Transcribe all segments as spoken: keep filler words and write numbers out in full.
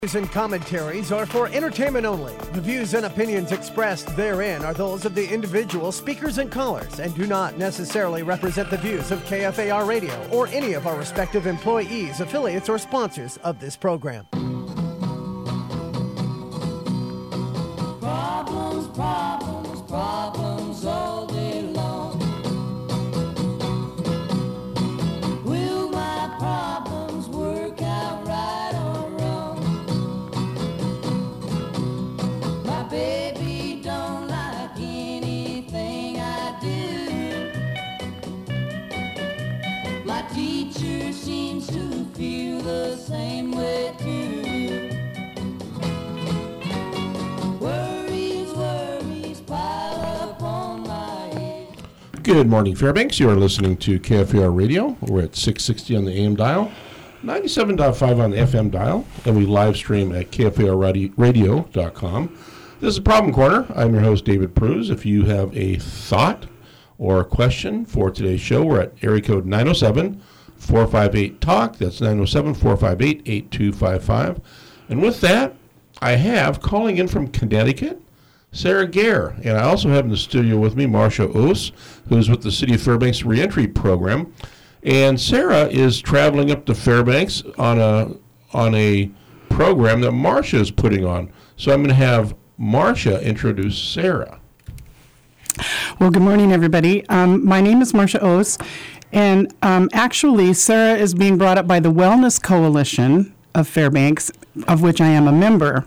News and commentaries are for entertainment only. The views and opinions expressed therein are those of the individual speakers and callers and do not necessarily represent the views of K F A R Radio or any of our respective employees, affiliates, or sponsors of this program. Problems, problems, problems all day long. Will my problems work out right or wrong? My baby don't like anything I do. My teacher seems to feel the same way too. Good morning, Fairbanks. You are listening to K F A R Radio. We're at six sixty on the A M dial, ninety-seven point five on the F M dial, and we live stream at K F A R radio dot com. This is Problem Corner. I'm your host, David Pruse. If you have a thought or a question for today's show, we're at area code nine oh seven, four five eight, talk. That's nine oh seven, four five eight, eight two five five. And with that, I have, calling in from Connecticut, Sarah Gare, and I also have in the studio with me Marcia Oos, who's with the City of Fairbanks Reentry Program. And Sarah is traveling up to Fairbanks on a on a program that Marcia is putting on. So I'm going to have Marcia introduce Sarah. Well, good morning, everybody. Um, my name is Marcia Oos, and um, actually Sarah is being brought up by the Wellness Coalition of Fairbanks, of which I am a member.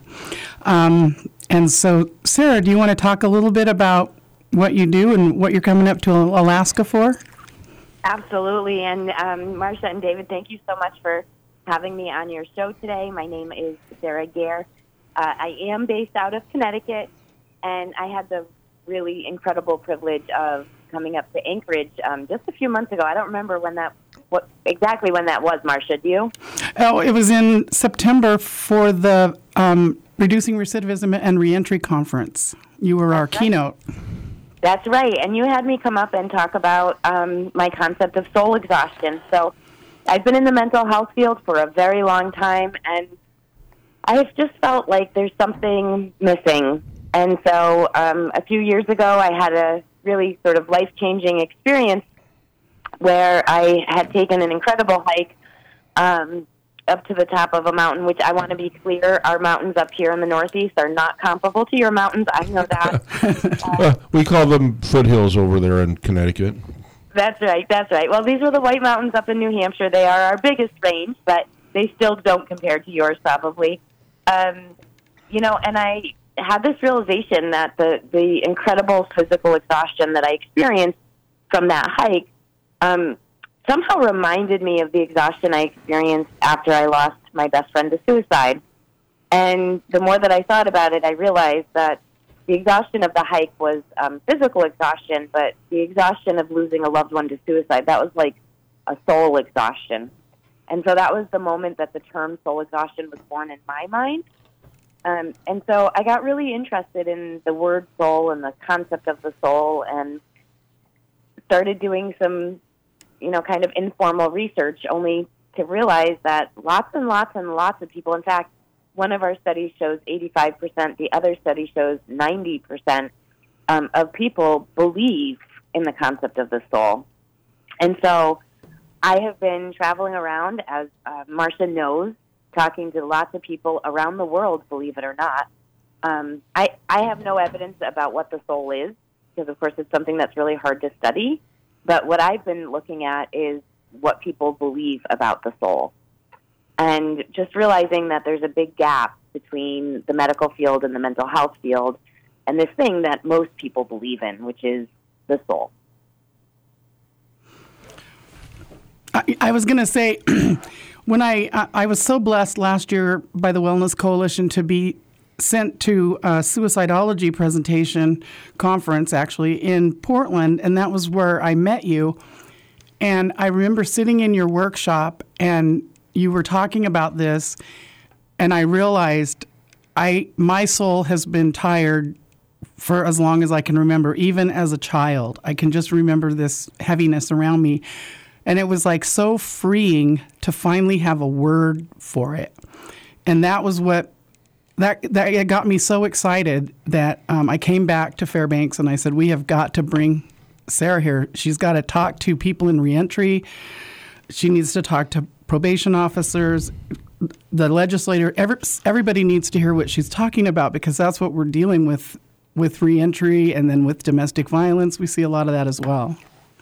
Um, And so, Sarah, do you want to talk a little bit about what you do and what you're coming up to Alaska for? Absolutely. And um, Marcia and David, thank you so much for having me on your show today. My name is Sarah Gare. Uh, I am based out of Connecticut, and I had the really incredible privilege of coming up to Anchorage um, just a few months ago. I don't remember when that, what exactly when that was, Marcia. Do you? Oh, it was in September for the Um, Reducing Recidivism and Reentry Conference. You were our That's right. keynote. That's right. And you had me come up and talk about um, my concept of soul exhaustion. So I've been in the mental health field for a very long time, and I've just felt like there's something missing. And so um, a few years ago, I had a really sort of life-changing experience where I had taken an incredible hike um up to the top of a mountain, which I want to be clear, our mountains up here in the Northeast are not comparable to your mountains. I know that. uh, Well, we call them foothills over there in Connecticut. That's right, that's right. Well, these were the White Mountains up in New Hampshire. They are our biggest range, but they still don't compare to yours probably. Um, you know, and I had this realization that the, the incredible physical exhaustion that I experienced from that hike um, somehow reminded me of the exhaustion I experienced after I lost my best friend to suicide. And the more that I thought about it, I realized that the exhaustion of the hike was um, physical exhaustion, but the exhaustion of losing a loved one to suicide, that was like a soul exhaustion. And so that was the moment that the term soul exhaustion was born in my mind. Um, and so I got really interested in the word soul and the concept of the soul and started doing some you know, kind of informal research, only to realize that lots and lots and lots of people, in fact, one of our studies shows eighty-five percent, the other study shows ninety percent um, of people believe in the concept of the soul. And so I have been traveling around, as uh, Marcia knows, talking to lots of people around the world, believe it or not. Um, I, I have no evidence about what the soul is, because, of course, it's something that's really hard to study. But what I've been looking at is what people believe about the soul. And just realizing that there's a big gap between the medical field and the mental health field and this thing that most people believe in, which is the soul. I, I was going to say, when I, I I was so blessed last year by the Wellness Coalition to be sent to a suicidology presentation conference, actually, in Portland, and that was where I met you. And I remember sitting in your workshop, and you were talking about this, and I realized I my soul has been tired for as long as I can remember, even as a child. I can just remember this heaviness around me. And it was like so freeing to finally have a word for it. and that was what that that it got me so excited that um, I came back to Fairbanks and I said, we have got to bring Sarah here. She's got to talk to people in reentry. She needs to talk to probation officers, the legislator. Every, everybody needs to hear what she's talking about, because that's what we're dealing with with reentry, and then with domestic violence. We see a lot of that as well.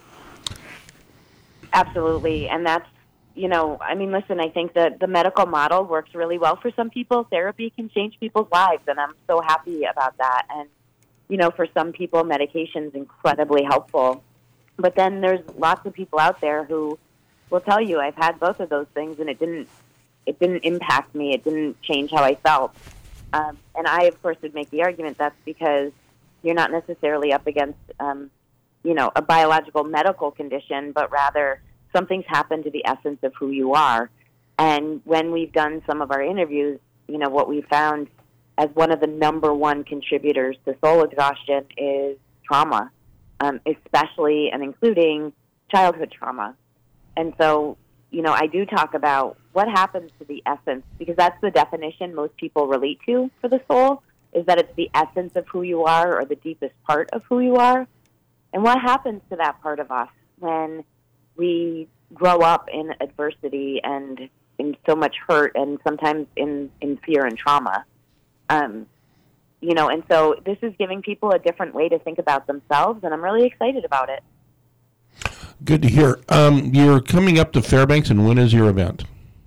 Absolutely. And that's, you know, I mean, listen, I think that the medical model works really well for some people. Therapy can change people's lives, and I'm so happy about that. And, you know, for some people, medication is incredibly helpful. But then there's lots of people out there who will tell you, I've had both of those things, and it didn't it didn't impact me. It didn't change how I felt. Um, and I, of course, would make the argument that's because you're not necessarily up against, um, you know, a biological medical condition, but rather something's happened to the essence of who you are. And when we've done some of our interviews, you know, what we found as one of the number one contributors to soul exhaustion is trauma, um, especially and including childhood trauma. And so, you know, I do talk about what happens to the essence, because that's the definition most people relate to for the soul, is that it's the essence of who you are, or the deepest part of who you are. And what happens to that part of us when we grow up in adversity and in so much hurt, and sometimes in, in fear and trauma? Um, you know, and so this is giving people a different way to think about themselves, and I'm really excited about it. Good to hear. Um, you're coming up to Fairbanks, and when is your event?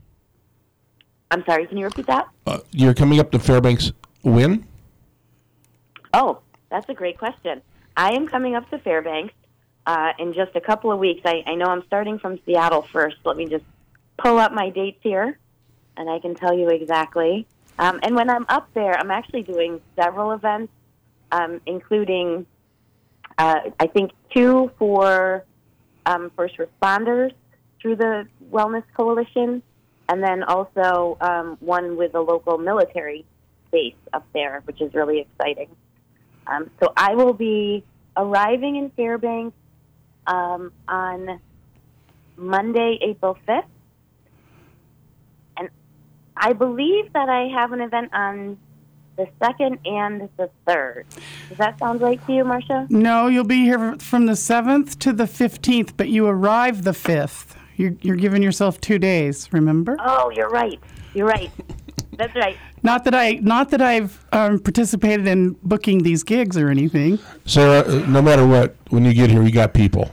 I'm sorry, can you repeat that? Uh, you're coming up to Fairbanks when? Oh, that's a great question. I am coming up to Fairbanks uh, in just a couple of weeks. I, I know I'm starting from Seattle first. Let me just pull up my dates here, and I can tell you exactly. Um, and when I'm up there, I'm actually doing several events, um, including, uh, I think, two for um, first responders through the Wellness Coalition, and then also um, one with a local military base up there, which is really exciting. Um, so I will be arriving in Fairbanks um, on Monday, April fifth. And I believe that I have an event on the second and the third. Does that sound right to you, Marcia? No, you'll be here from the seventh to the fifteenth, but you arrive the fifth. You're, you're giving yourself two days, remember? Oh, you're right. You're right. That's right. Not that I, not that I've um, participated in booking these gigs or anything. Sarah, uh, no matter what, when you get here, you got people.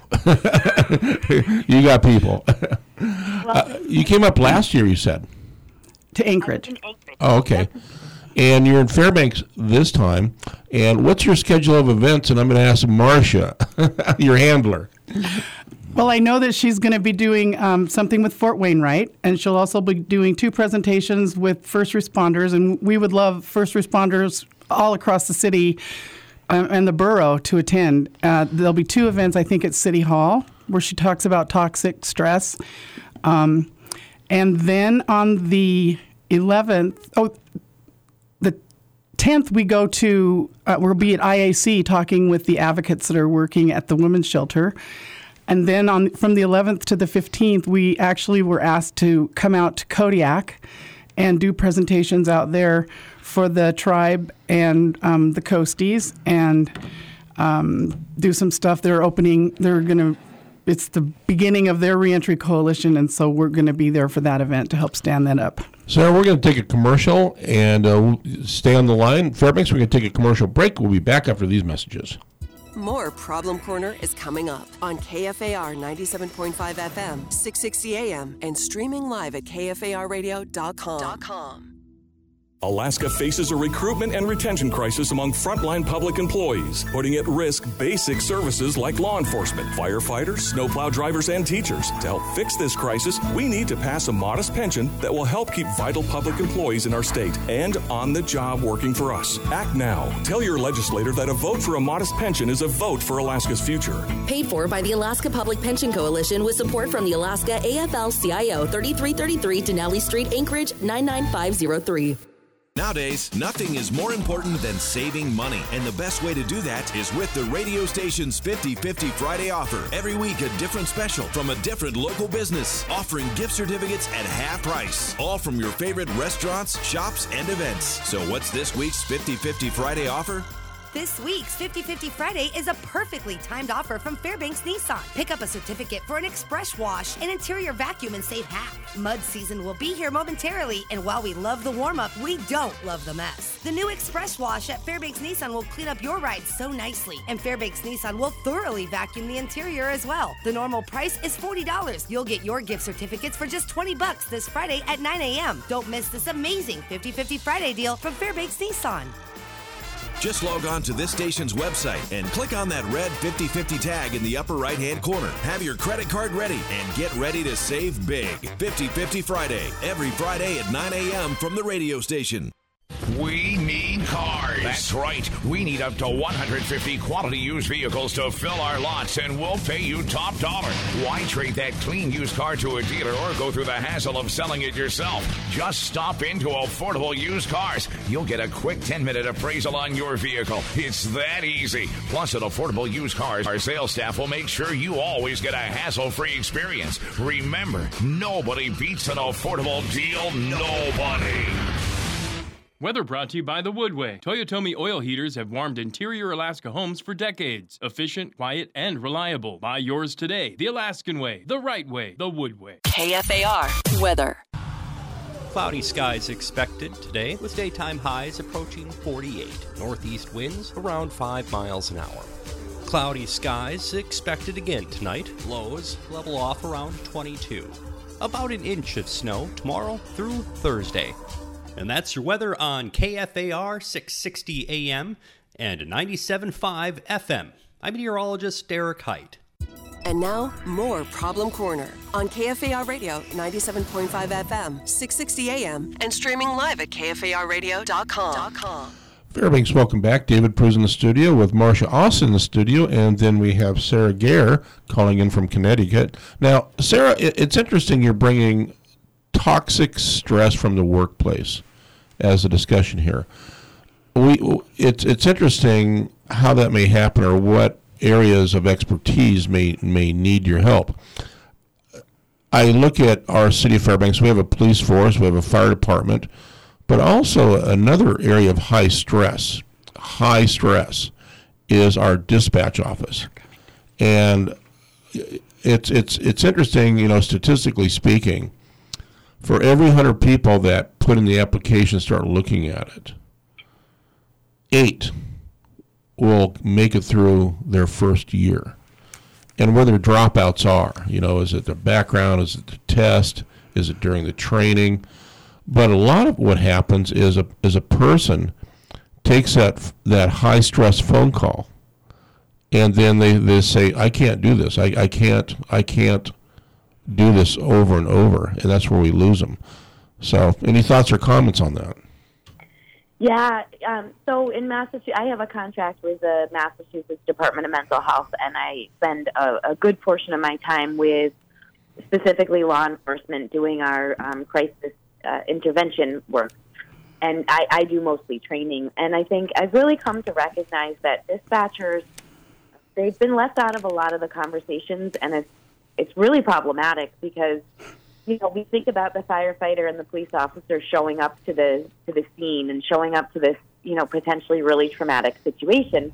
You got people. Well, uh, you came up last year, you said. To Anchorage. I was in Anchorage. Oh, okay. And you're in Fairbanks this time. And what's your schedule of events? And I'm going to ask Marcia, your handler. Well, I know that she's going to be doing um, something with Fort Wainwright, and she'll also be doing two presentations with first responders, and we would love first responders all across the city um, and the borough to attend. Uh, there'll be two events, I think, at City Hall, where she talks about toxic stress. Um, and then on the eleventh, oh, the tenth, we go to, uh, we'll be at I A C talking with the advocates that are working at the women's shelter. And then on from the eleventh to the fifteenth, we actually were asked to come out to Kodiak and do presentations out there for the tribe and um, the Coasties, and um, do some stuff. They're opening, they're going to, it's the beginning of their reentry coalition, and so we're going to be there for that event to help stand that up. Sarah, we're going to take a commercial and uh, we'll stay on the line. Fairbanks, we're going to take a commercial break. We'll be back after these messages. More Problem Corner is coming up on K F A R ninety-seven point five F M, six sixty A M, and streaming live at K F A R radio dot com. Alaska faces a recruitment and retention crisis among frontline public employees, putting at risk basic services like law enforcement, firefighters, snowplow drivers, and teachers. To help fix this crisis, we need to pass a modest pension that will help keep vital public employees in our state and on the job working for us. Act now. Tell your legislator that a vote for a modest pension is a vote for Alaska's future. Paid for by the Alaska Public Pension Coalition with support from the Alaska A F L C I O, thirty-three thirty-three Denali Street, Anchorage, nine nine five zero three. Nowadays, nothing is more important than saving money, and the best way to do that is with the radio station's fifty fifty Friday offer. Every week, a different special from a different local business, offering gift certificates at half price, all from your favorite restaurants, shops, and events. So what's this week's fifty fifty Friday offer? This week's fifty fifty Friday is a perfectly timed offer from Fairbanks Nissan. Pick up a certificate for an express wash, an interior vacuum, and save half. Mud season will be here momentarily, and while we love the warm-up, we don't love the mess. The new express wash at Fairbanks Nissan will clean up your ride so nicely, and Fairbanks Nissan will thoroughly vacuum the interior as well. The normal price is forty dollars. You'll get your gift certificates for just twenty bucks this Friday at nine a.m. Don't miss this amazing fifty fifty Friday deal from Fairbanks Nissan. Just log on to this station's website and click on that red fifty fifty tag in the upper right-hand corner. Have your credit card ready and get ready to save big. fifty fifty Friday, every Friday at nine a.m. from the radio station. We need cars. That's right. We need up to one hundred fifty quality used vehicles to fill our lots, and we'll pay you top dollar. Why trade that clean used car to a dealer or go through the hassle of selling it yourself? Just stop into Affordable Used Cars. You'll get a quick ten-minute appraisal on your vehicle. It's that easy. Plus, at Affordable Used Cars, our sales staff will make sure you always get a hassle-free experience. Remember, nobody beats an affordable deal. Nobody. Weather brought to you by The Woodway. Toyotomi oil heaters have warmed interior Alaska homes for decades. Efficient, quiet, and reliable. Buy yours today. The Alaskan way. The right way. The Woodway. K F A R weather. Cloudy skies expected today with daytime highs approaching forty-eight. Northeast winds around five miles an hour. Cloudy skies expected again tonight. Lows level off around twenty-two. About an inch of snow tomorrow through Thursday. And that's your weather on K F A R six sixty A M and ninety-seven point five F M. I'm meteorologist Derek Height. And now, more Problem Corner on K F A R Radio, ninety-seven point five F M, six sixty A M, and streaming live at K F A R radio dot com. Fairbanks, welcome back. David Pruz in the studio with Marcia Austin in the studio, and then we have Sarah Gare calling in from Connecticut. Now, Sarah, it's interesting you're bringing toxic stress from the workplace as a discussion here. We it's it's interesting how that may happen or what areas of expertise may may need your help. I look at our city of Fairbanks. We have a police force, we have a fire department, but also another area of high stress. High stress is our dispatch office, and it's it's it's interesting. You know, statistically speaking, for every one hundred people that put in the application and start looking at it, eight will make it through their first year. And where their dropouts are, you know, is it the background, is it the test, is it during the training? But a lot of what happens is a is a person takes that that high stress phone call, and then they, they say, I can't do this. I, I can't I can't do this over and over, and that's where we lose them. So, any thoughts or comments on that? Yeah, um, so in Massachusetts, I have a contract with the Massachusetts Department of Mental Health, and I spend a, a good portion of my time with specifically law enforcement doing our um, crisis uh, intervention work. And I, I do mostly training. And I think I've really come to recognize that dispatchers, they've been left out of a lot of the conversations, and it's it's really problematic because, you know, we think about the firefighter and the police officer showing up to the to the scene and showing up to this, you know, potentially really traumatic situation,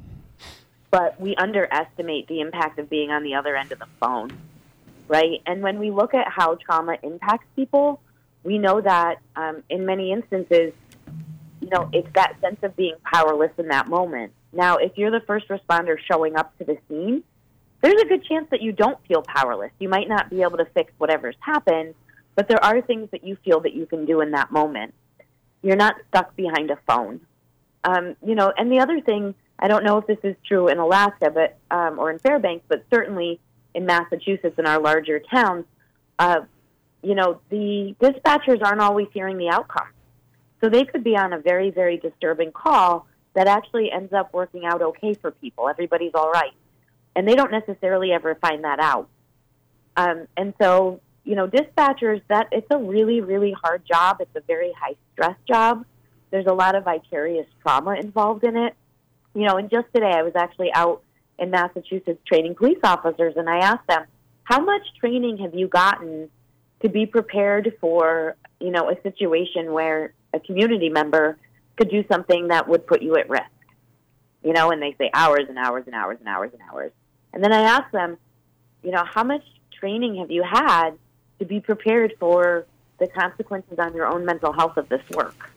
but we underestimate the impact of being on the other end of the phone, right? And when we look at how trauma impacts people, we know that um, in many instances, you know, it's that sense of being powerless in that moment. Now, if you're the first responder showing up to the scene, there's a good chance that you don't feel powerless. You might not be able to fix whatever's happened, but there are things that you feel that you can do in that moment. You're not stuck behind a phone. Um, you know, and the other thing, I don't know if this is true in Alaska but um, or in Fairbanks, but certainly in Massachusetts and our larger towns, uh, you know, the dispatchers aren't always hearing the outcome. So they could be on a very, very disturbing call that actually ends up working out okay for people. Everybody's all right. And they don't necessarily ever find that out. Um, and so, you know, dispatchers, that it's a really, really hard job. It's a very high-stress job. there's a lot of vicarious trauma involved in it. You know, and just today I was actually out in Massachusetts training police officers, and I asked them, how much training have you gotten to be prepared for, you know, a situation where a community member could do something that would put you at risk? You know, and they say hours and hours and hours and hours and hours. And then I asked them, you know, how much training have you had to be prepared for the consequences on your own mental health of this work?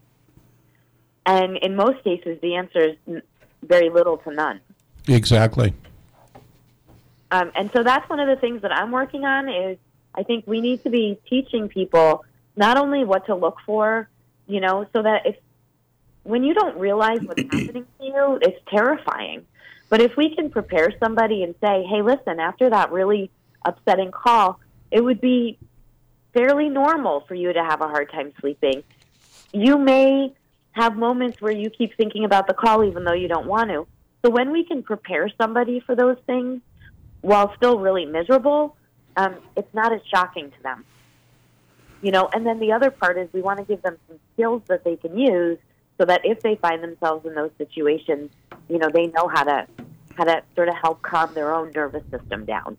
And in most cases, the answer is very little to none. Exactly. Um, and so that's one of the things that I'm working on is I think we need to be teaching people not only what to look for, you know, so that if when you don't realize what's happening to you, it's terrifying. But if we can prepare somebody and say, hey, listen, after that really upsetting call, it would be fairly normal for you to have a hard time sleeping. You may have moments where you keep thinking about the call even though you don't want to. So when we can prepare somebody for those things while still really miserable, um, it's not as shocking to them. You know, and then the other part is we want to give them some skills that they can use so that if they find themselves in those situations, you know, they know how to how to sort of help calm their own nervous system down.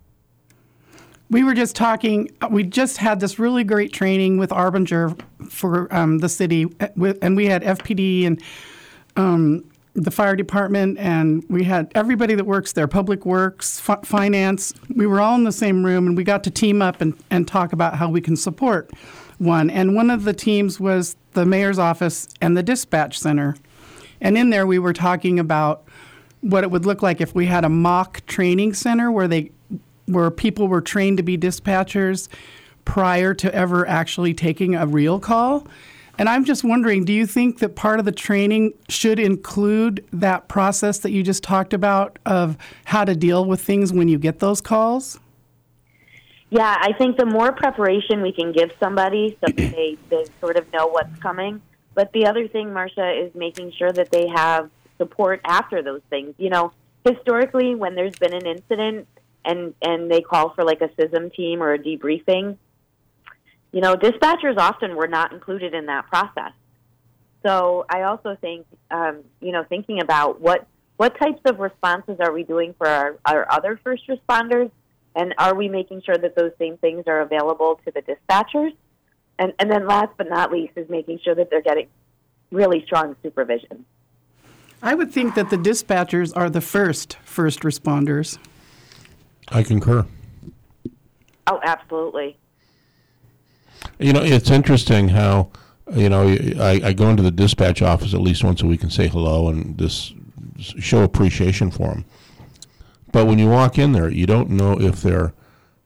We were just talking, we just had this really great training with Arbinger for um, the city, and we had F P D and um, the fire department, and we had everybody that works there, public works, f- finance. We were all in the same room, and we got to team up and, and talk about how we can support one. And one of the teams was the mayor's office and the dispatch center. And in there we were talking about what it would look like if we had a mock training center where they where people were trained to be dispatchers prior to ever actually taking a real call. And I'm just wondering, do you think that part of the training should include that process that you just talked about of how to deal with things when you get those calls? Yeah, I think the more preparation we can give somebody so that they, they sort of know what's coming. But the other thing, Marcia, is making sure that they have support after those things. You know, historically, when there's been an incident and, and they call for like a C I S M team or a debriefing, you know, dispatchers often were not included in that process. So I also think, um, you know, thinking about what, what types of responses are we doing for our, our other first responders, and are we making sure that those same things are available to the dispatchers? And, and then last but not least is making sure that they're getting really strong supervision. I would think that the dispatchers are the first first responders. I concur. Oh, absolutely. You know, it's interesting how, you know, I, I go into the dispatch office at least once a week and say hello and just show appreciation for them. But when you walk in there, you don't know if they're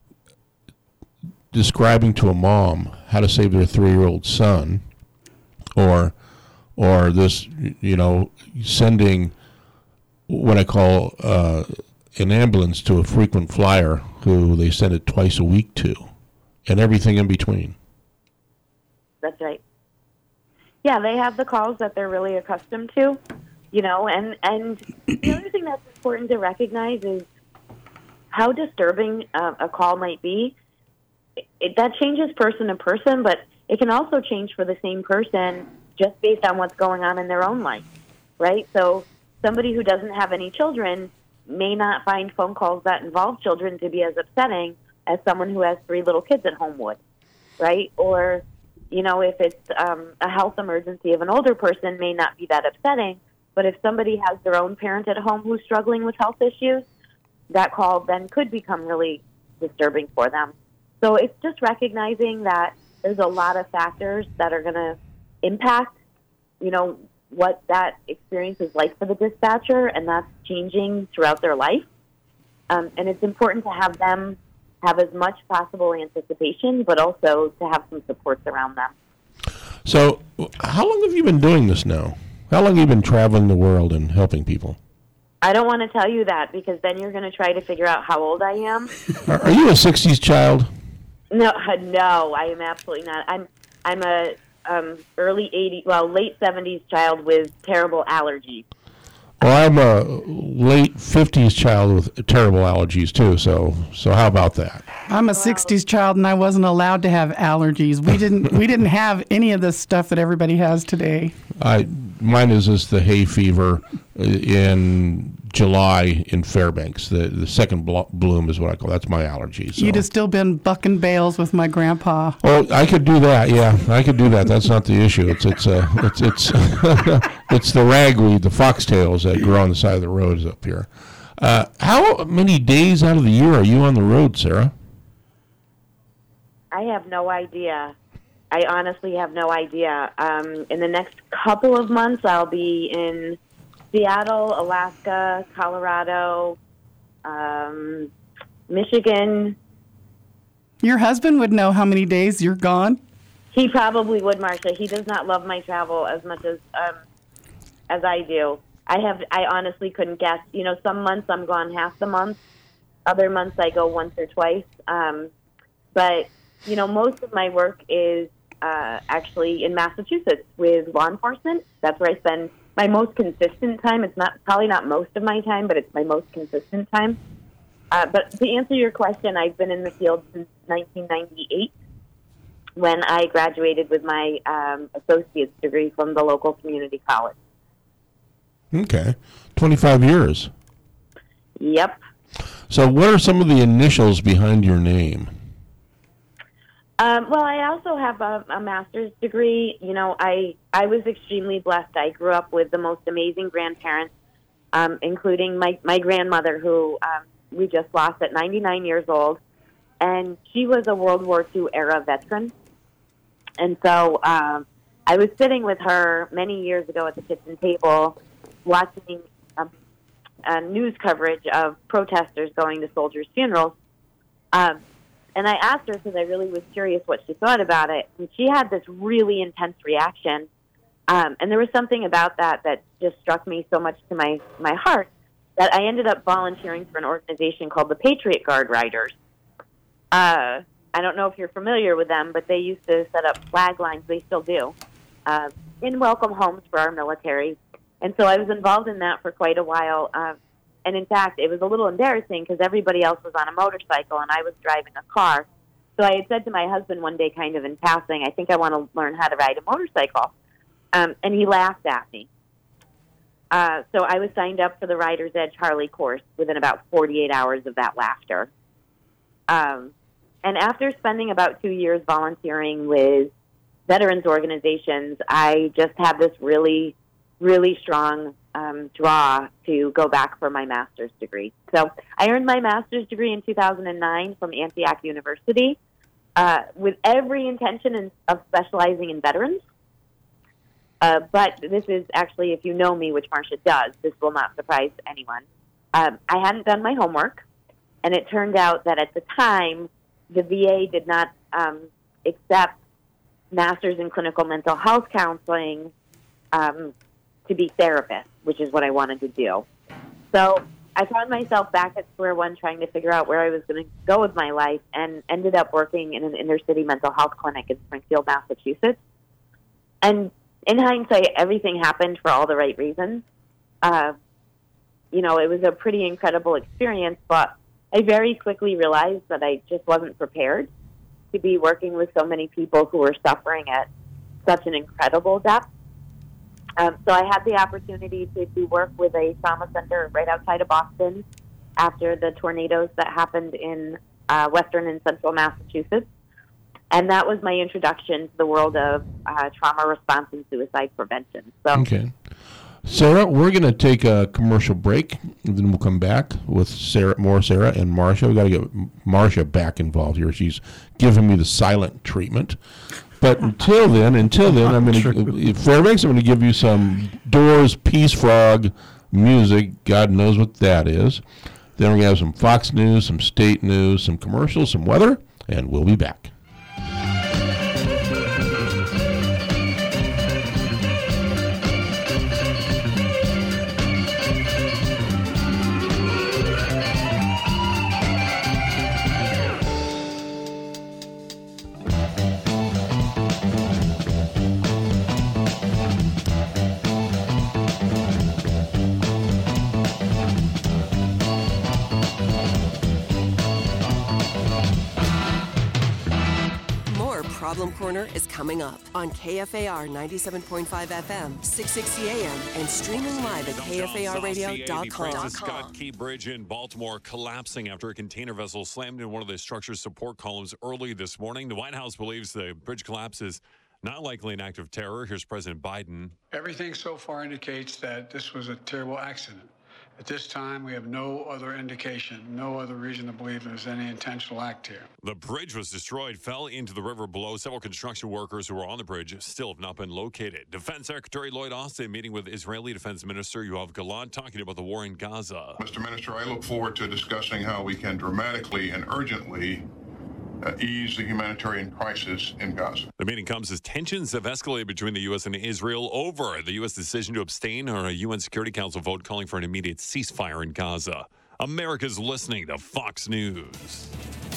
describing to a mom how to save their three-year-old son, or, or this, you know, sending what I call uh, an ambulance to a frequent flyer who they send it twice a week to, and everything in between. That's right. Yeah, they have the calls that they're really accustomed to, you know, and, and the other thing that's important to recognize is how disturbing uh, a call might be. It, it, that changes person to person, but it can also change for the same person just based on what's going on in their own life, right? So somebody who doesn't have any children may not find phone calls that involve children to be as upsetting as someone who has three little kids at home would, right? Or, you know, if it's um, a health emergency of an older person, may not be that upsetting. But if somebody has their own parent at home who's struggling with health issues, that call then could become really disturbing for them. So it's just recognizing that there's a lot of factors that are going to impact, you know, what that experience is like for the dispatcher, and that's changing throughout their life. Um, and it's important to have them have as much possible anticipation, but also to have some supports around them. So how long have you been doing this now? How long have you been traveling the world and helping people? I don't want to tell you that because then you're going to try to figure out how old I am. Are, are you a sixties child? No, no, I am absolutely not. I'm I'm a um, early eighties, well, late seventies child with terrible allergies. Well, I'm a late fifties child with terrible allergies too. So, so how about that? I'm a sixties child, and I wasn't allowed to have allergies. We didn't. We didn't have any of this stuff that everybody has today. I mine is just the hay fever in July in Fairbanks. The the second blo- bloom is what I call. That's my allergy. So. You'd have still been bucking bales with my grandpa. Oh, I could do that. Yeah, I could do that. That's not the issue. It's it's uh, it's it's it's the ragweed, the foxtails that grow on the side of the roads up here. Uh, how many days out of the year are you on the road, Sarah? I have no idea. I honestly have no idea. Um, in the next couple of months, I'll be in Seattle, Alaska, Colorado, um, Michigan. Your husband would know how many days you're gone? He probably would, Marcia. He does not love my travel as much as um, as I do. I have. I honestly couldn't guess. You know, some months I'm gone half the month. Other months I go once or twice. Um, but, you know, most of my work is uh, actually in Massachusetts with law enforcement. That's where I spend my most consistent time. It's not probably not most of my time, but it's my most consistent time. Uh, but to answer your question, I've been in the field since nineteen ninety-eight when I graduated with my um, associate's degree from the local community college. Okay. twenty-five years. Yep. So what are some of the initials behind your name? Um, well, I also have a, a master's degree. You know, I, I was extremely blessed. I grew up with the most amazing grandparents, um, including my, my grandmother, who um, we just lost at ninety-nine years old. And she was a World War Two era veteran. And so um, I was sitting with her many years ago at the kitchen table watching um, a news coverage of protesters going to soldiers' funerals. Um, and I asked her, because I really was curious what she thought about it, and she had this really intense reaction. Um, and there was something about that that just struck me so much to my, my heart that I ended up volunteering for an organization called the Patriot Guard Riders. Uh, I don't know if you're familiar with them, but they used to set up flag lines, they still do, uh, in welcome homes for our military. And so I was involved in that for quite a while. Uh, and in fact, it was a little embarrassing because everybody else was on a motorcycle and I was driving a car. So I had said to my husband one day, kind of in passing, I think I want to learn how to ride a motorcycle. Um, and he laughed at me. Uh, so I was signed up for the Rider's Edge Harley course within about forty-eight hours of that laughter. Um, and after spending about two years volunteering with veterans organizations, I just had this really, really strong um, draw to go back for my master's degree. So I earned my master's degree in two thousand nine from Antioch University uh, with every intention of specializing in veterans. Uh, but this is actually, if you know me, which Marcia does, this will not surprise anyone. Um, I hadn't done my homework, and it turned out that at the time, the V A did not um, accept masters in clinical mental health counseling um, to be therapists, which is what I wanted to do. So I found myself back at square one trying to figure out where I was going to go with my life, and ended up working in an inner-city mental health clinic in Springfield, Massachusetts. And in hindsight, everything happened for all the right reasons. Uh, you know, it was a pretty incredible experience, but I very quickly realized that I just wasn't prepared to be working with so many people who were suffering at such an incredible depth. Um, so I had the opportunity to do work with a trauma center right outside of Boston after the tornadoes that happened in uh, western and central Massachusetts. And that was my introduction to the world of uh, trauma response and suicide prevention. So, okay. Sarah, we're going to take a commercial break, and then we'll come back with Sarah, more Sarah and Marcia. We've got to get Marcia back involved here. She's giving me the silent treatment. But until then, until then, I'm going to, Fairbanks, I'm going to give you some Doors Peace Frog music. God knows what that is. Then we're going to have some Fox News, some state news, some commercials, some weather, and we'll be back. Problem Corner is coming up on K F A R ninety-seven point five F M, six sixty A M, and streaming live at K F A R radio dot com. The Scott Key Bridge in Baltimore collapsing after a container vessel slammed in one of the structure's support columns early this morning. The White House believes the bridge collapse is not likely an act of terror. Here's President Biden. Everything so far indicates that this was a terrible accident. At this time, we have no other indication, no other reason to believe there's any intentional act here. The bridge was destroyed, fell into the river below. Several construction workers who were on the bridge still have not been located. Defense Secretary Lloyd Austin meeting with Israeli Defense Minister Yoav Gallant, talking about the war in Gaza. Mister Minister, I look forward to discussing how we can dramatically and urgently Uh, ease the humanitarian crisis in Gaza. The meeting comes as tensions have escalated between the U S and Israel over the U S decision to abstain on a U N Security Council vote calling for an immediate ceasefire in Gaza. America's listening to Fox News.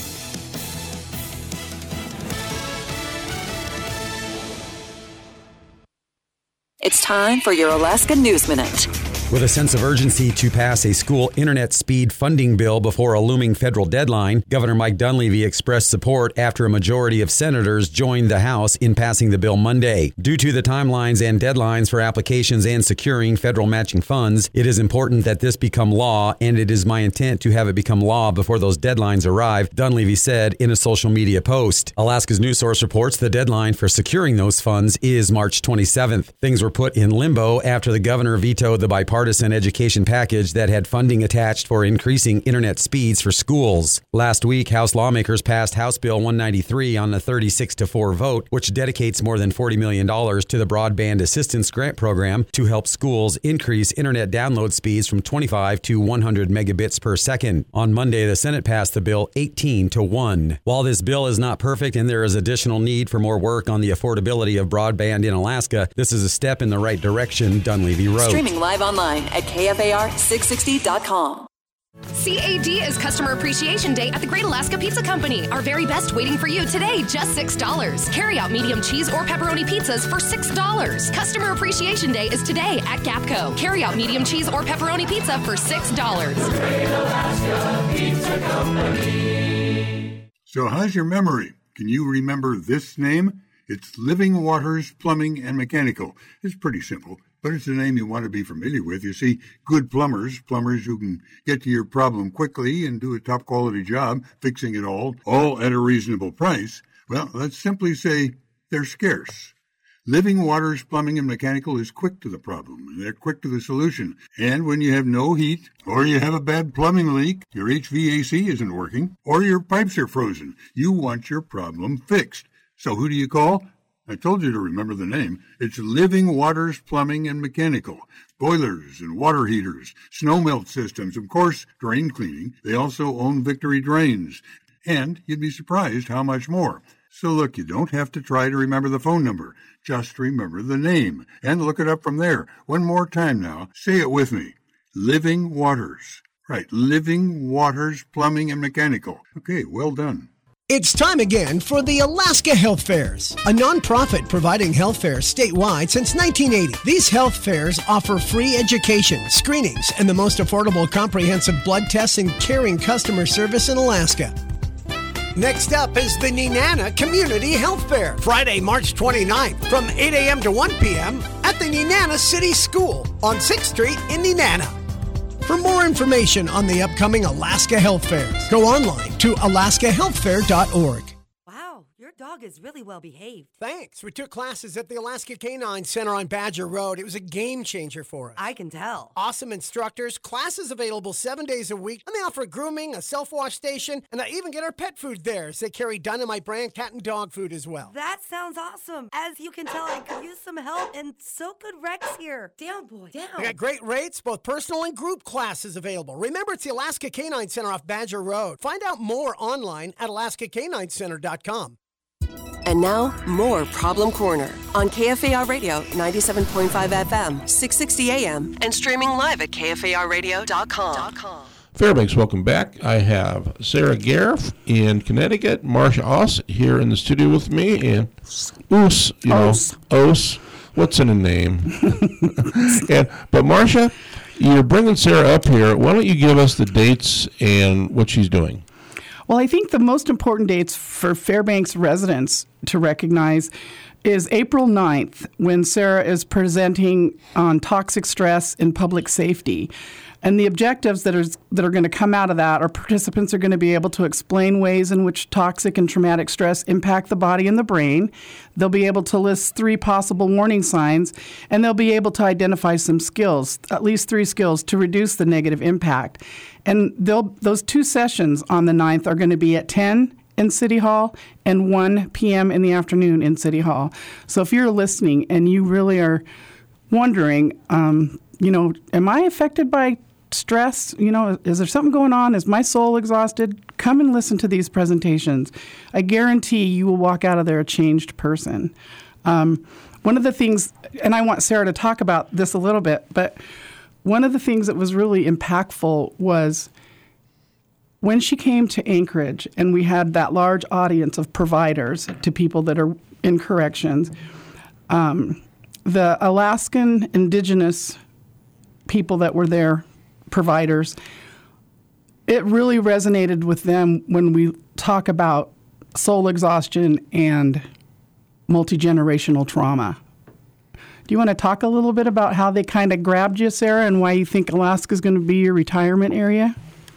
It's time for your Alaska News Minute. With a sense of urgency to pass a school internet speed funding bill before a looming federal deadline, Governor Mike Dunleavy expressed support after a majority of senators joined the House in passing the bill Monday. Due to the timelines and deadlines for applications and securing federal matching funds, it is important that this become law, and it is my intent to have it become law before those deadlines arrive, Dunleavy said in a social media post. Alaska's News Source reports the deadline for securing those funds is March twenty-seventh. Things were put in limbo after the governor vetoed the bipartisan Bipartisan education package that had funding attached for increasing internet speeds for schools. Last week, House lawmakers passed House Bill one ninety-three on a thirty-six to four vote, which dedicates more than forty million dollars to the Broadband Assistance Grant Program to help schools increase internet download speeds from twenty-five to one hundred megabits per second. On Monday, the Senate passed the bill eighteen to one. While this bill is not perfect and there is additional need for more work on the affordability of broadband in Alaska, this is a step in the right direction, Dunleavy wrote. Streaming live online at K F A R six sixty dot com. C A D is Customer Appreciation Day at the Great Alaska Pizza Company. Our very best waiting for you today, just six dollars. Carry out medium cheese or pepperoni pizzas for six dollars. Customer Appreciation Day is today at Gapco. Carry out medium cheese or pepperoni pizza for six dollars. Great Alaska Pizza Company. So how's your memory? Can you remember this name? It's Living Waters Plumbing and Mechanical. It's pretty simple, but it's a name you want to be familiar with. You see, good plumbers, plumbers who can get to your problem quickly and do a top-quality job fixing it all, all at a reasonable price, well, let's simply say they're scarce. Living Waters Plumbing and Mechanical is quick to the problem. They're quick to the solution. And when you have no heat, or you have a bad plumbing leak, your H V A C isn't working, or your pipes are frozen, you want your problem fixed. So who do you call? I told you to remember the name. It's Living Waters Plumbing and Mechanical. Boilers and water heaters, snow melt systems, of course, drain cleaning. They also own Victory Drains. And you'd be surprised how much more. So look, you don't have to try to remember the phone number. Just remember the name and look it up from there. One more time now. Say it with me. Living Waters. Right, Living Waters Plumbing and Mechanical. Okay, well done. It's time again for the Alaska Health Fairs, a nonprofit providing health fairs statewide since nineteen eighty. These health fairs offer free education, screenings, and the most affordable comprehensive blood tests and caring customer service in Alaska. Next up is the Nenana Community Health Fair, Friday, March twenty-ninth, from eight a.m. to one p.m. at the Nenana City School on sixth Street in Nenana. For more information on the upcoming Alaska Health Fairs, go online to alaska health fair dot org. Wow, your dog is really well behaved. Thanks. We took classes at the Alaska Canine Center on Badger Road. It was a game changer for us. I can tell. Awesome instructors, classes available seven days a week, and they offer grooming, a self-wash station, and I even get our pet food there as they carry Dynamite brand cat and dog food as well. That sounds awesome. As you can tell, I could use some help, and so could Rex here. Down, boy, down. They got great rates, both personal and group classes available. Remember, it's the Alaska Canine Center off Badger Road. Find out more online at alaska canine center dot com. And now, more Problem Corner on K F A R Radio ninety-seven point five F M, six sixty A M, and streaming live at K F A R radio dot com. Fairbanks, welcome back. I have Sarah Gariff in Connecticut, Marcia Oss here in the studio with me, and Oos, you know, Oos. Oos. What's in a name? and But Marcia, you're bringing Sarah up here. Why don't you give us the dates and what she's doing? Well, I think the most important dates for Fairbanks residents to recognize is April ninth, when Sarah is presenting on toxic stress in public safety. And the objectives that are, that are going to come out of that are participants are going to be able to explain ways in which toxic and traumatic stress impact the body and the brain. They'll be able to list three possible warning signs, and they'll be able to identify some skills, at least three skills, to reduce the negative impact. And they'll, those two sessions on the ninth are going to be at ten in City Hall and one p.m. in the afternoon in City Hall. So if you're listening and you really are wondering, um, you know, am I affected by stress? You know, is there something going on? Is my soul exhausted? Come and listen to these presentations. I guarantee you will walk out of there a changed person. Um, one of the things, and I want Sarah to talk about this a little bit, but one of the things that was really impactful was when she came to Anchorage and we had that large audience of providers to people that are in corrections, um, the Alaskan Indigenous people that were there, providers, it really resonated with them when we talk about soul exhaustion and multi-generational trauma. Do you want to talk a little bit about how they kind of grabbed you, Sarah, and why you think Alaska is going to be your retirement area?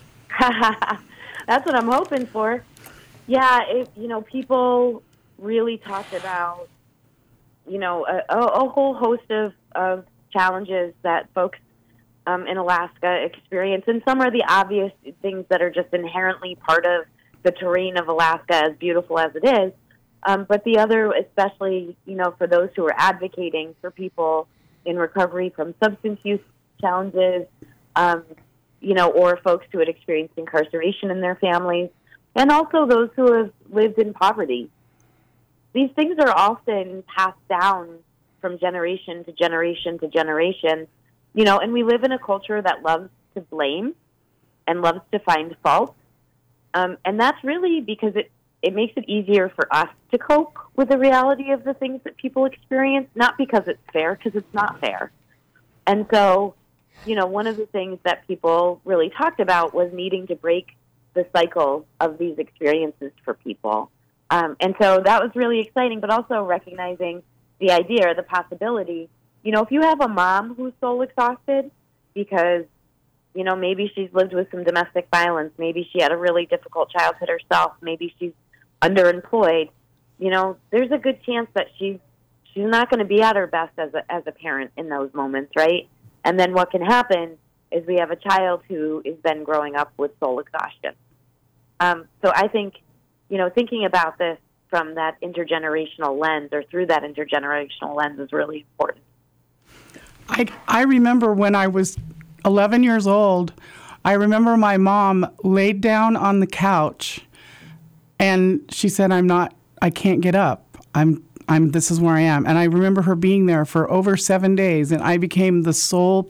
That's what I'm hoping for. Yeah, it, you know, people really talked about, you know, a, a whole host of, of challenges that folks um, in Alaska experience. And some are the obvious things that are just inherently part of the terrain of Alaska, as beautiful as it is. Um, but the other, especially, you know, for those who are advocating for people in recovery from substance use challenges, um, you know, or folks who had experienced incarceration in their families, and also those who have lived in poverty. These things are often passed down from generation to generation to generation, you know, and we live in a culture that loves to blame and loves to find fault. Um, and that's really because it, it makes it easier for us to cope with the reality of the things that people experience, not because it's fair, because it's not fair. And so, you know, one of the things that people really talked about was needing to break the cycle of these experiences for people. Um, and so that was really exciting, but also recognizing the idea or the possibility, you know, if you have a mom who's soul exhausted because, you know, maybe she's lived with some domestic violence, maybe she had a really difficult childhood herself, maybe she's underemployed, you know, there's a good chance that she's she's not going to be at her best as a, as a parent in those moments, right? And then what can happen is we have a child who is then growing up with soul exhaustion. Um, so I think, you know, thinking about this from that intergenerational lens or through that intergenerational lens is really important. I, I remember when I was eleven years old, I remember my mom laid down on the couch and she said, I'm not, I can't get up. I'm, I'm, this is where I am. And I remember her being there for over seven days and I became the sole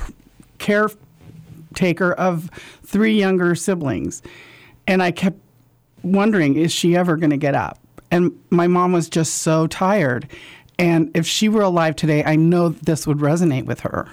caretaker of three younger siblings. And I kept wondering, is she ever going to get up? And my mom was just so tired. And if she were alive today, I know this would resonate with her.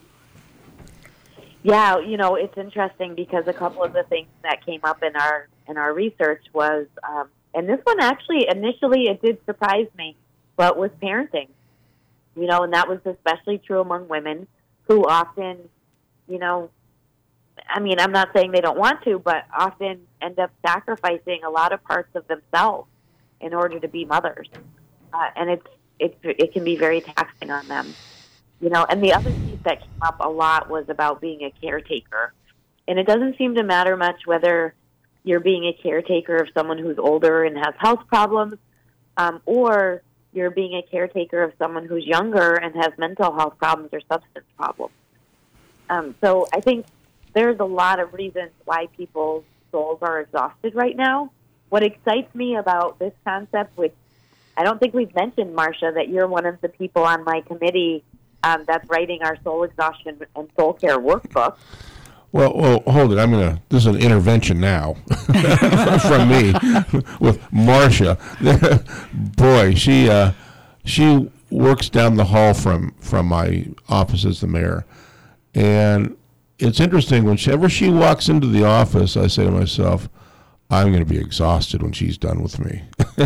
Yeah, you know, it's interesting because a couple of the things that came up in our in our research was, um, and this one actually initially it did surprise me, but was parenting. You know, and that was especially true among women who often, you know, I mean, I'm not saying they don't want to, but often end up sacrificing a lot of parts of themselves in order to be mothers, uh, and it's it it can be very taxing on them. You know, and the other piece that came up a lot was about being a caretaker. And it doesn't seem to matter much whether you're being a caretaker of someone who's older and has health problems, um, or you're being a caretaker of someone who's younger and has mental health problems or substance problems. Um, so I think there's a lot of reasons why people's souls are exhausted right now. What excites me about this concept, which I don't think we've mentioned, Marcia, that you're one of the people on my committee Um, that's writing our soul exhaustion and soul care workbook. Well, well, hold it. I'm gonna. This is an intervention now from me with Marcia. Boy, she uh, she works down the hall from from my office as the mayor, and it's interesting. Whenever she walks into the office, I say to myself, I'm going to be exhausted when she's done with me.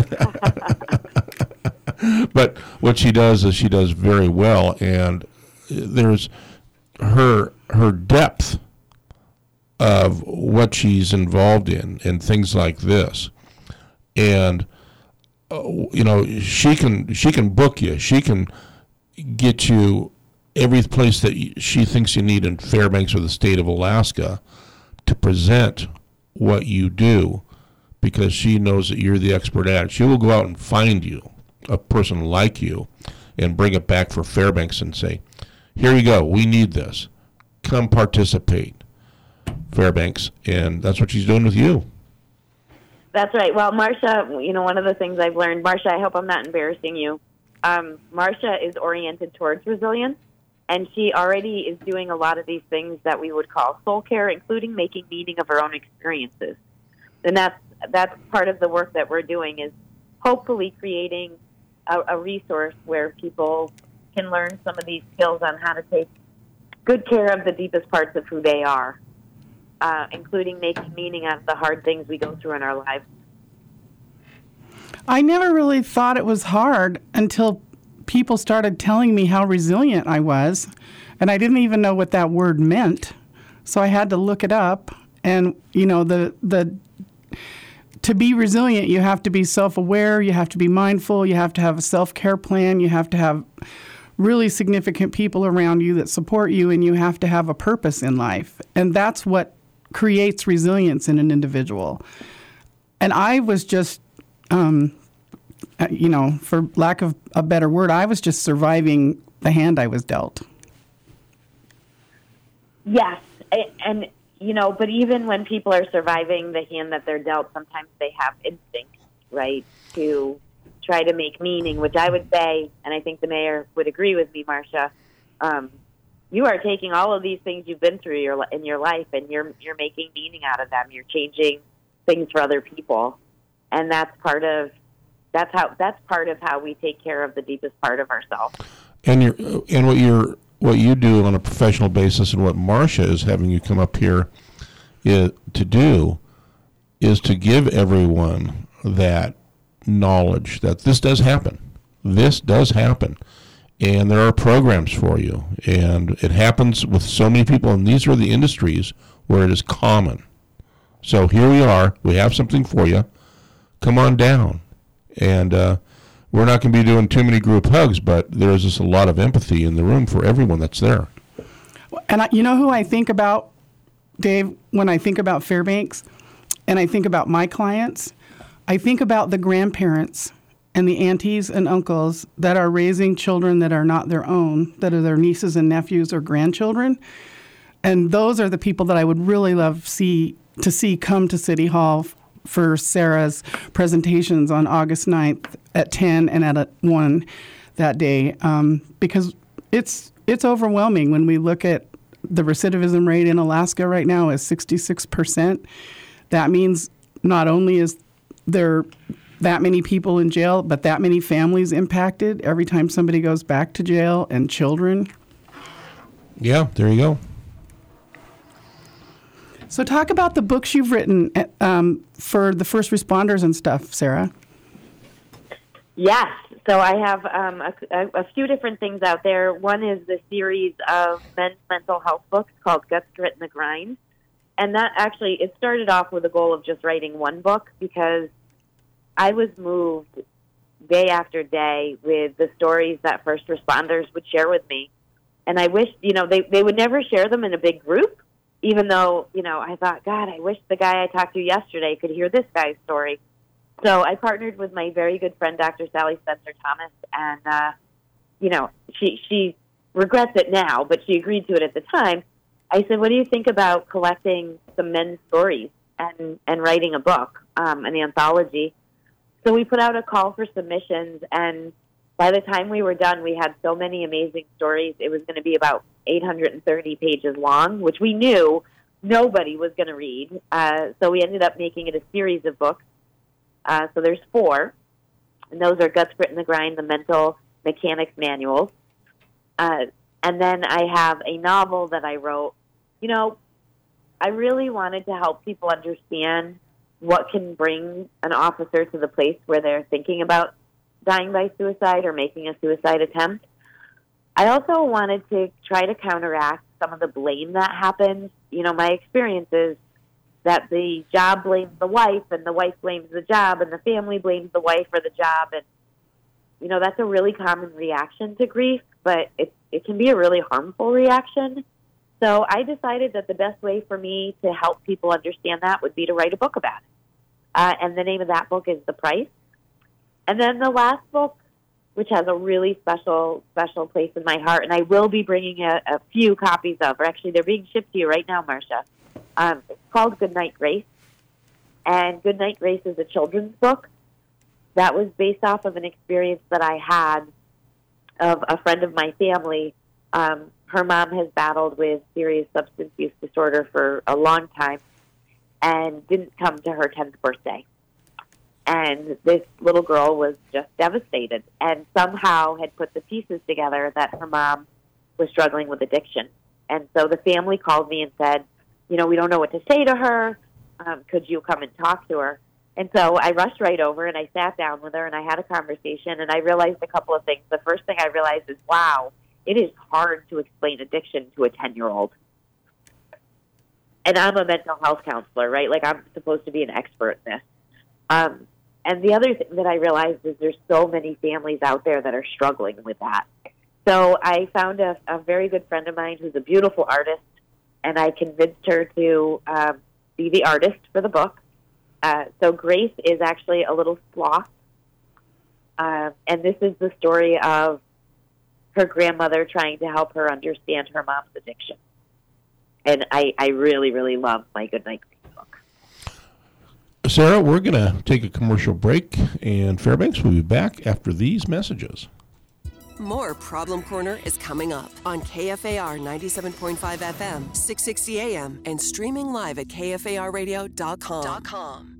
But what she does is she does very well, and there's her her depth of what she's involved in and things like this. And uh, you know, she can she can book you. She can get you every place that she thinks you need in Fairbanks or the state of Alaska to present what you do, because she knows that you're the expert at it. She will go out and find you a person like you and bring it back for Fairbanks and say, here you go, we need this. Come participate, Fairbanks. And that's what she's doing with you. That's right. Well, Marsha, you know, one of the things I've learned, Marsha, I hope I'm not embarrassing you. Um, Marsha is oriented towards resilience, and she already is doing a lot of these things that we would call soul care, including making meaning of her own experiences. And that's, that's part of the work that we're doing, is hopefully creating a, a resource where people can learn some of these skills on how to take good care of the deepest parts of who they are, uh, including making meaning out of the hard things we go through in our lives. I never really thought it was hard until people started telling me how resilient I was, and I didn't even know what that word meant. So I had to look it up, and you know, the the to be resilient, you have to be self-aware, you have to be mindful, you have to have a self-care plan, you have to have really significant people around you that support you, and you have to have a purpose in life. And that's what creates resilience in an individual. And I was just, um, you know, for lack of a better word, I was just surviving the hand I was dealt. Yes, and you know, but even when people are surviving the hand that they're dealt, sometimes they have instinct, right, to try to make meaning, which I would say, and I think the mayor would agree with me, Marsha, um, you are taking all of these things you've been through your, in your life, and you're you're making meaning out of them. You're changing things for other people, and that's part of that's how that's part of how we take care of the deepest part of ourselves. And you're and what you're. What you do on a professional basis, and what Marsha is having you come up here is, to do is to give everyone that knowledge that this does happen. This does happen. And there are programs for you. And it happens with so many people, and these are the industries where it is common. So here we are. We have something for you. Come on down. And uh, we're not going to be doing too many group hugs, but there's just a lot of empathy in the room for everyone that's there. And I, you know who I think about, Dave, when I think about Fairbanks and I think about my clients? I think about the grandparents and the aunties and uncles that are raising children that are not their own, that are their nieces and nephews or grandchildren. And those are the people that I would really love see to see come to City Hall for Sarah's presentations on August ninth at ten and at one that day, um, because it's it's overwhelming when we look at the recidivism rate in Alaska right now is sixty-six percent. That means not only is there that many people in jail, but that many families impacted every time somebody goes back to jail, and children. Yeah, there you go. So talk about the books you've written um, for the first responders and stuff, Sarah. Yes. So I have um, a, a, a few different things out there. One is the series of men's mental health books called Guts, Grit, and the Grind. And that actually, it started off with the goal of just writing one book, because I was moved day after day with the stories that first responders would share with me. And I wished, you know, they, they would never share them in a big group, even though, you know, I thought, God, I wish the guy I talked to yesterday could hear this guy's story. So I partnered with my very good friend, Doctor Sally Spencer-Thomas, and, uh, you know, she she regrets it now, but she agreed to it at the time. I said, what do you think about collecting some men's stories and, and writing a book, um, an anthology? So we put out a call for submissions, and by the time we were done, we had so many amazing stories. It was going to be about eight hundred thirty pages long, which we knew nobody was going to read. Uh, so we ended up making it a series of books. Uh, so there's four, and those are Guts, Grit, and the Grind, the Mental Mechanics Manuals. Uh, and then I have a novel that I wrote. You know, I really wanted to help people understand what can bring an officer to the place where they're thinking about dying by suicide or making a suicide attempt. I also wanted to try to counteract some of the blame that happens. You know, my experience is that the job blames the wife, and the wife blames the job, and the family blames the wife or the job. And, you know, that's a really common reaction to grief, but it, it can be a really harmful reaction. So I decided that the best way for me to help people understand that would be to write a book about it. Uh, and the name of that book is The Price. And then the last book, which has a really special, special place in my heart, and I will be bringing a, a few copies of, or actually they're being shipped to you right now, Marcia. Um, it's called Goodnight Grace. And Goodnight Grace is a children's book that was based off of an experience that I had of a friend of my family. Um, her mom has battled with serious substance use disorder for a long time and didn't come to her tenth birthday. And this little girl was just devastated and somehow had put the pieces together that her mom was struggling with addiction. And so the family called me and said, you know, we don't know what to say to her. Um, could you come and talk to her? And so I rushed right over and I sat down with her and I had a conversation, and I realized a couple of things. The first thing I realized is, wow, it is hard to explain addiction to a ten-year-old. And I'm a mental health counselor, right? Like, I'm supposed to be an expert in this. Um, and the other thing that I realized is there's so many families out there that are struggling with that. So I found a, a very good friend of mine who's a beautiful artist, and I convinced her to um, be the artist for the book. Uh, so Grace is actually a little sloth, uh, and this is the story of her grandmother trying to help her understand her mom's addiction. And I, I really, really love my Goodnight Grace book. Sarah, we're going to take a commercial break, and Fairbanks will be back after these messages. More Problem Corner is coming up on K F A R ninety-seven point five F M, six sixty A M, and streaming live at K F A R radio dot com.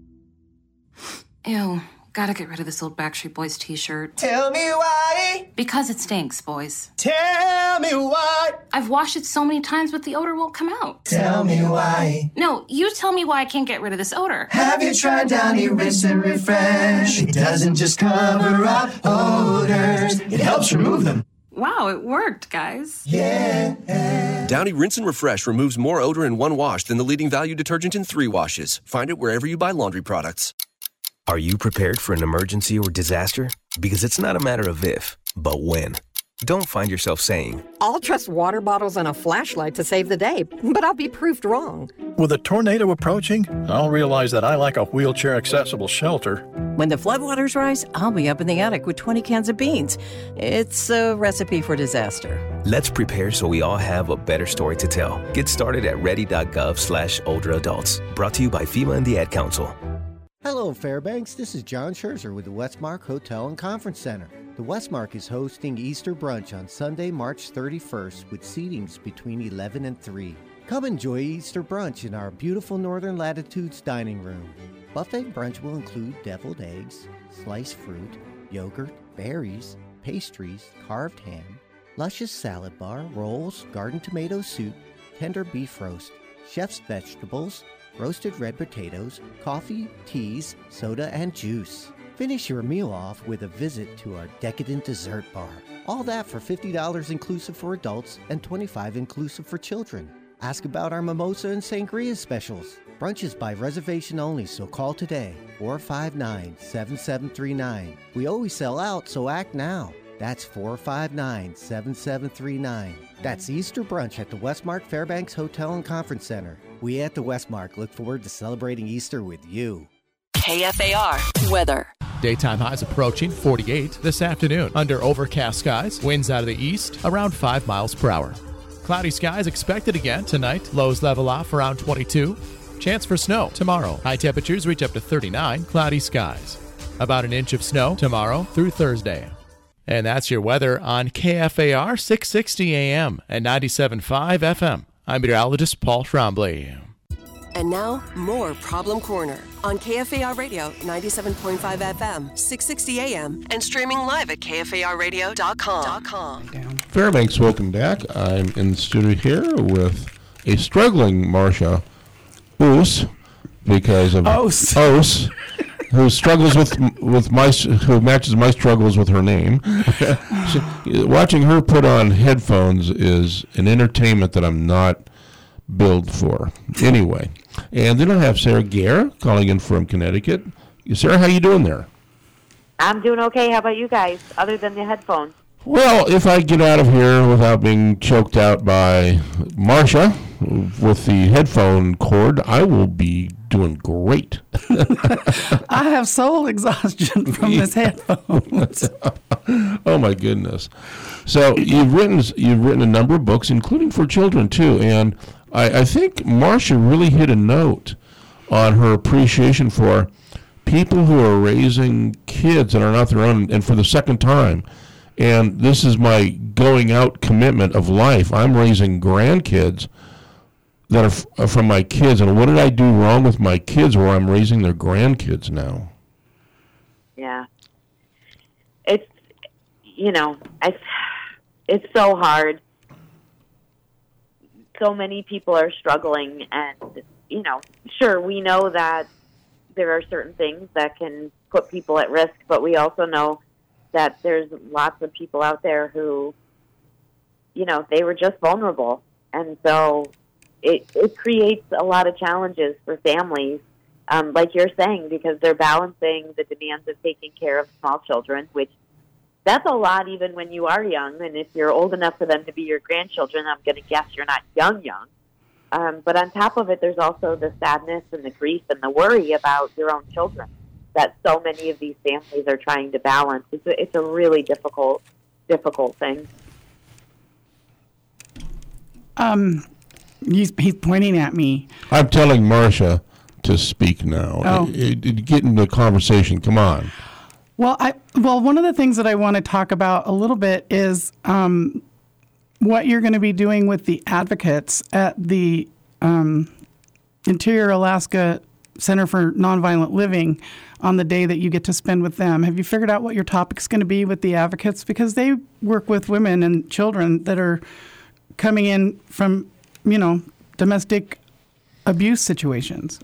Ew, gotta get rid of this old Backstreet Boys t-shirt. Tell me why. Because it stinks, boys. Tell me why. I've washed it so many times, but the odor won't come out. Tell me why. No, you tell me why I can't get rid of this odor. Have you tried Downy Rinse and Refresh? It doesn't just cover up odors, it helps remove them. Wow, it worked, guys. Yeah. Downy Rinse and Refresh removes more odor in one wash than the leading value detergent in three washes. Find it wherever you buy laundry products. Are you prepared for an emergency or disaster? Because it's not a matter of if, but when. Don't find yourself saying, I'll trust water bottles and a flashlight to save the day, but I'll be proved wrong. With a tornado approaching, I'll realize that I lack a wheelchair-accessible shelter. When the floodwaters rise, I'll be up in the attic with twenty cans of beans. It's a recipe for disaster. Let's prepare so we all have a better story to tell. Get started at ready.gov slash older adults. Brought to you by FEMA and the Ad Council. Hello, Fairbanks. This is John Scherzer with the Westmark Hotel and Conference Center. The Westmark is hosting Easter brunch on Sunday, March thirty-first with seatings between eleven and three. Come enjoy Easter brunch in our beautiful Northern Latitudes dining room. Buffet brunch will include deviled eggs, sliced fruit, yogurt, berries, pastries, carved ham, luscious salad bar, rolls, garden tomato soup, tender beef roast, chef's vegetables, roasted red potatoes, coffee, teas, soda, and juice. Finish your meal off with a visit to our decadent dessert bar. All that for fifty dollars inclusive for adults and twenty-five dollars inclusive for children. Ask about our mimosa and sangria specials. Brunch is by reservation only, so call today, four five nine, seven seven three nine. We always sell out, so act now. That's four five nine, seven seven three nine. That's Easter brunch at the Westmark Fairbanks Hotel and Conference Center. We at the Westmark look forward to celebrating Easter with you. K F A R weather. Daytime highs approaching forty-eight this afternoon. Under overcast skies, winds out of the east around five miles per hour. Cloudy skies expected again tonight. Lows level off around twenty-two. Chance for snow tomorrow. High temperatures reach up to thirty-nine. Cloudy skies. About an inch of snow tomorrow through Thursday. And that's your weather on K F A R six sixty A M and ninety-seven point five F M. I'm meteorologist Paul Trombley. And now, more Problem Corner on K F A R Radio ninety-seven point five F M, six sixty A M, and streaming live at K F A R radio dot com. Fairbanks, welcome back. I'm in the studio here with a struggling Marcia Oos because of Ose. Ose, who struggles with with my who matches my struggles with her name. She, watching her put on headphones is an entertainment that I'm not built for. Anyway, and then I have Sarah Gare calling in from Connecticut. Sarah, how you doing there? I'm doing okay. How about you guys, other than the headphones? Well, if I get out of here without being choked out by Marcia with the headphone cord, I will be doing great. I have soul exhaustion from this headphones. Oh my goodness! So you've written you've written a number of books, including for children too, and I, I think Marcia really hit a note on her appreciation for people who are raising kids that are not their own, and for the second time. And this is my going out commitment of life. I'm raising grandkids that are, f- are from my kids. And what did I do wrong with my kids where I'm raising their grandkids now? Yeah. It's, you know, I, it's so hard. So many people are struggling. And, you know, sure, we know that there are certain things that can put people at risk, but we also know that there's lots of people out there who, you know, they were just vulnerable. And so it, it creates a lot of challenges for families, um, like you're saying, because they're balancing the demands of taking care of small children, which that's a lot even when you are young. And if you're old enough for them to be your grandchildren, I'm going to guess you're not young, young. Um, but on top of it, there's also the sadness and the grief and the worry about your own children that so many of these families are trying to balance. It's a, it's a really difficult, difficult thing. Um, he's, he's pointing at me. I'm telling Marcia to speak now. Oh. It, it, get into the conversation. Come on. Well, I well one of the things that I want to talk about a little bit is um, what you're going to be doing with the advocates at the um, Interior Alaska Center for Nonviolent Living on the day that you get to spend with them. Have you figured out what your topic's going to be with the advocates? Because they work with women and children that are coming in from, you know, domestic abuse situations.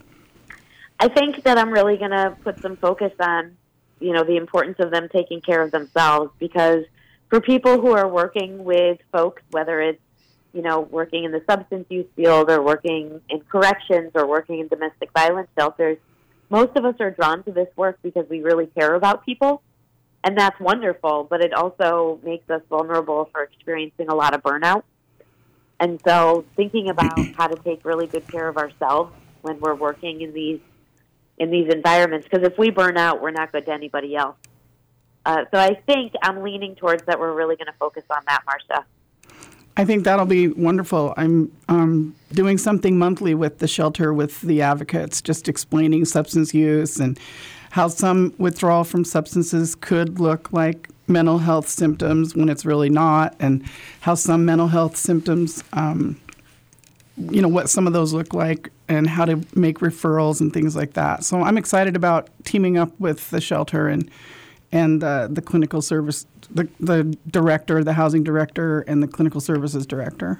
I think that I'm really going to put some focus on, you know, the importance of them taking care of themselves, because for people who are working with folks, whether it's, you know, working in the substance use field or working in corrections or working in domestic violence shelters, most of us are drawn to this work because we really care about people, and that's wonderful, but it also makes us vulnerable for experiencing a lot of burnout. And so thinking about how to take really good care of ourselves when we're working in these in these environments, because if we burn out, we're not good to anybody else. Uh, so I think I'm leaning towards that we're really going to focus on that, Marcia. I think that'll be wonderful. I'm um, doing something monthly with the shelter with the advocates, just explaining substance use and how some withdrawal from substances could look like mental health symptoms when it's really not, and how some mental health symptoms, um, you know, what some of those look like and how to make referrals and things like that. So I'm excited about teaming up with the shelter and and uh, the clinical service, the, the director, the housing director, and the clinical services director.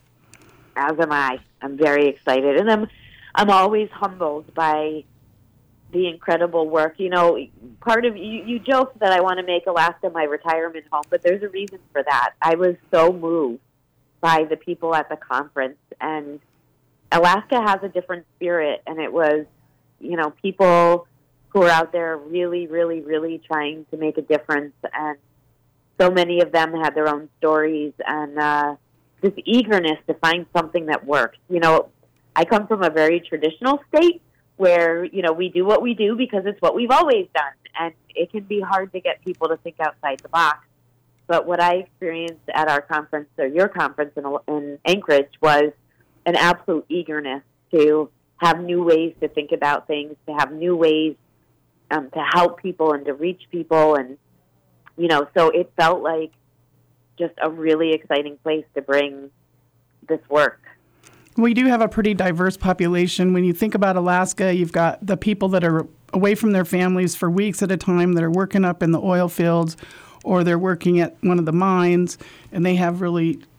As am I. I'm very excited. And I'm, I'm always humbled by the incredible work. You know, part of, you, you joke that I want to make Alaska my retirement home, but there's a reason for that. I was so moved by the people at the conference, and Alaska has a different spirit, and it was, you know, people who are out there really, really, really trying to make a difference, and so many of them had their own stories, and uh, this eagerness to find something that works. You know, I come from a very traditional state where, you know, we do what we do because it's what we've always done, and it can be hard to get people to think outside the box. But what I experienced at our conference, or your conference in, in Anchorage, was an absolute eagerness to have new ways to think about things, to have new ways um, to help people and to reach people. And, you know, so it felt like just a really exciting place to bring this work. We do have a pretty diverse population. When you think about Alaska, you've got the people that are away from their families for weeks at a time that are working up in the oil fields, or they're working at one of the mines, and they have really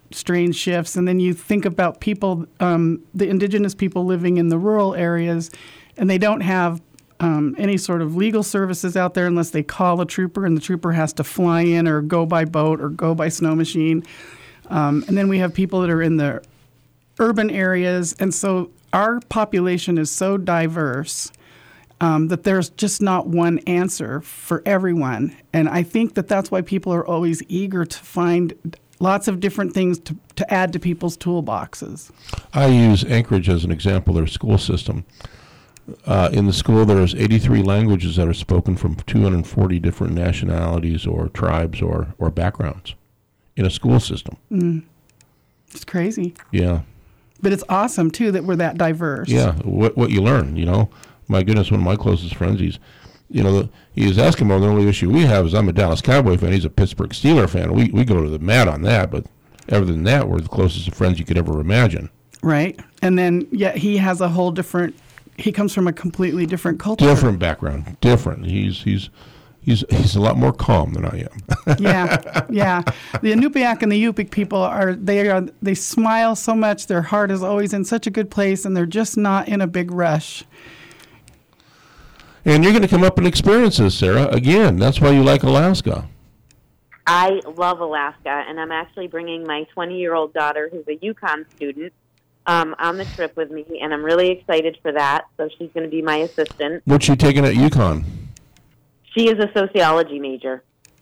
strange shifts. And then you think about people, um, the indigenous people living in the rural areas, and they don't have um, any sort of legal services out there unless they call a trooper, and the trooper has to fly in or go by boat or go by snow machine. Um, and then we have people that are in the urban areas. And so our population is so diverse um, that there's just not one answer for everyone. And I think that that's why people are always eager to find lots of different things to, to add to people's toolboxes. I use Anchorage as an example, their school system. Uh, in the school, there's eighty-three languages that are spoken from two hundred forty different nationalities or tribes or, or backgrounds in a school system. Mm. It's crazy. Yeah. But it's awesome, too, that we're that diverse. Yeah, what what you learn, you know. My goodness, one of my closest friends, he's, you know, the, he's Eskimo. The only issue we have is I'm a Dallas Cowboy fan. He's a Pittsburgh Steelers fan. We we go to the mat on that, but other than that, we're the closest of friends you could ever imagine. Right. And then, yet he has a whole different, he comes from a completely different culture. Different background. Different. He's he's he's he's a lot more calm than I am. yeah, yeah. The Inupiaq and the Yupik people are they are they smile so much. Their heart is always in such a good place, and they're just not in a big rush. And you're going to come up and experience this, Sarah. Again, that's why you like Alaska. I love Alaska, and I'm actually bringing my twenty-year-old daughter, who's a UConn student, um, on the trip with me, and I'm really excited for that. So she's going to be my assistant. What's she taking at UConn? She is a sociology major.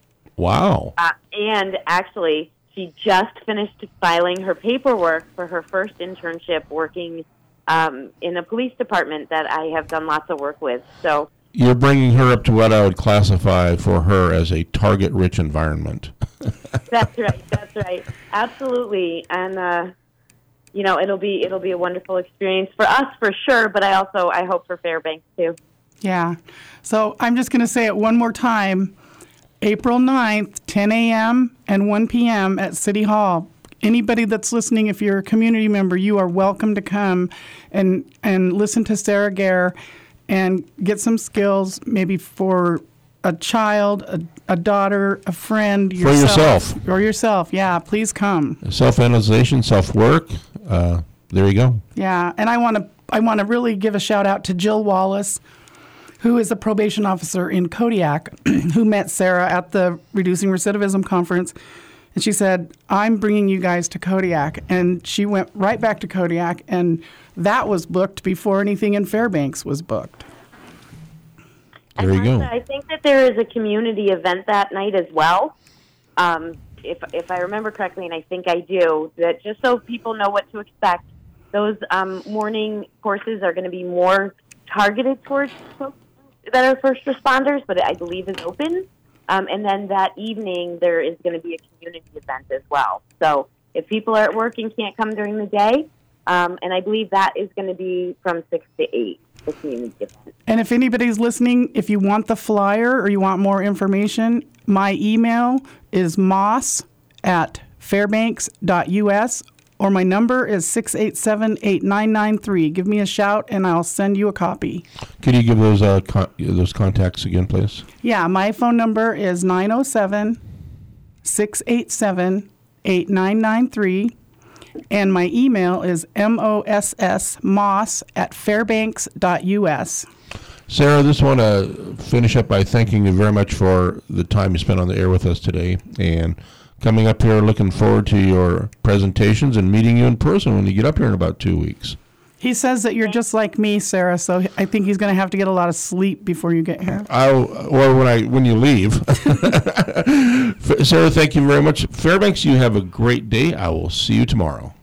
Wow. Uh, and actually, she just finished filing her paperwork for her first internship working um, in a police department that I have done lots of work with. So you're bringing her up to what I would classify for her as a target-rich environment. That's right. That's right. Absolutely. And, uh, you know, it'll be it'll be a wonderful experience for us for sure, but I also, I hope for Fairbanks too. Yeah. So I'm just going to say it one more time. April ninth, ten a.m. and one p.m. at City Hall. Anybody that's listening, if you're a community member, you are welcome to come and and listen to Sarah Gare and get some skills, maybe for a child, a, a daughter, a friend, yourself. For yourself. Or yourself, yeah. Please come. Self-analyzation, self-work. Uh, there you go. Yeah, and I want to I want to really give a shout out to Jill Wallace, who is a probation officer in Kodiak, who met Sarah at the Reducing Recidivism Conference. And she said, I'm bringing you guys to Kodiak. And she went right back to Kodiak, and that was booked before anything in Fairbanks was booked. There you go. I think that there is a community event that night as well. Um, if if I remember correctly, and I think I do, that just so people know what to expect, those um, morning courses are going to be more targeted towards folks that are first responders, but I believe is open. Um, and then that evening, there is going to be a community event as well. So if people are at work and can't come during the day, um, and I believe that is going to be from six to eight, the community event. And if anybody's listening, if you want the flyer or you want more information, my email is moss at fairbanks dot u s, or my number is six eight seven, eight nine nine three. Give me a shout, and I'll send you a copy. Could you give those uh, con- those contacts again, please? Yeah, my phone number is nine oh seven, six eight seven, eight nine nine three, and my email is moss, moss at fairbanks dot u s. Sarah, I just want to finish up by thanking you very much for the time you spent on the air with us today, and coming up here, looking forward to your presentations and meeting you in person when you get up here in about two weeks. He says that you're just like me, Sarah, so I think he's going to have to get a lot of sleep before you get here. I'll, or when I when you leave. Sarah, thank you very much. Fairbanks, you have a great day. I will see you tomorrow.